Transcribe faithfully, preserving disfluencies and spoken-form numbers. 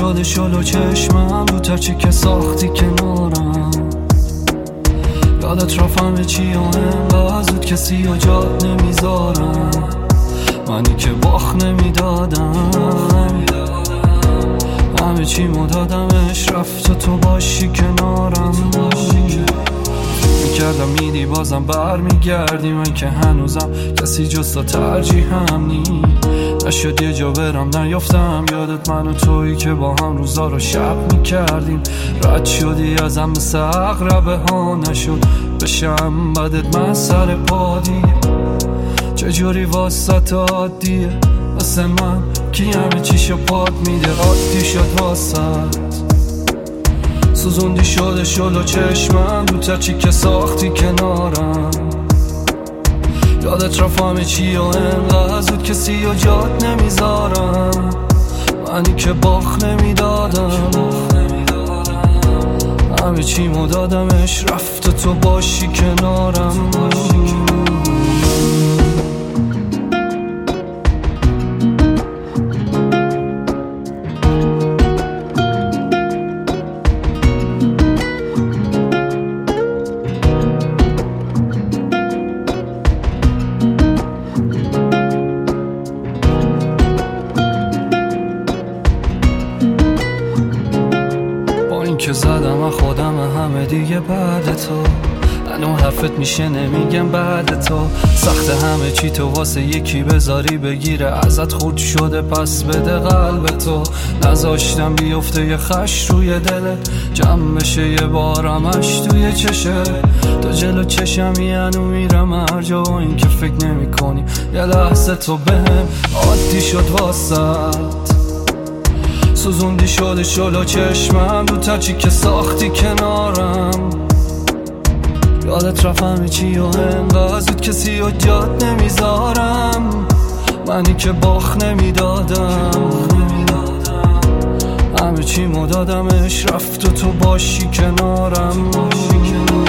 شده شلو چشمم رو ترچی که ساختی کنارم. یادت رفت همه چی و انقدر زود کسی و جاد نمیذارم. منی که باخ نمیدادم، همه چی مدادمش رفت و تو باشی کنارم. میکردم میدی بازم بر میگردی، من که هنوزم کسی جز تو ترجیحم نی. نشد یه جا برم نیافتم یادت، من و تویی که با هم روزا رو شب میکردیم. رد شدی ازم مثل اقربه ها، نشد بشم بدت من سر پادی. چجوری واسه عادیه واسه من که همه چیشو پاد میده، عادی شد واسه سوزوندی شده شلو چشمم رو ترچی که ساختی کنارم. یادت رفت همه چی و انقدر زود کسی و جاد نمیذارم. منی که باخ نمیدادم، همه چی مدادمش رفت و تو باشی کنارم. که زدم و خودم همه دیگه بعد تو، منو حرفت میشه نمیگم بعد تو. سخت همه چی تو واسه یکی بذاری بگیره ازت، خورد شده پس بده قلب تو. نذاشتم بیفته یه خش روی دلت، جمع بشه یه بارمش توی چشه. تو جلو چشمی هنو میرم هر جا و این که فکر نمی کنی یه لحظه تو بهم عادی شد واسط. سوزوندی شده شلو چشمم رو ترچی که ساختی کنارم. یادت رفت همه چی و انقدر زود کسی و جاد نمیذارم. منی که باخ نمیدادم، همه چی مدادمش رفت و تو باشی کنارم.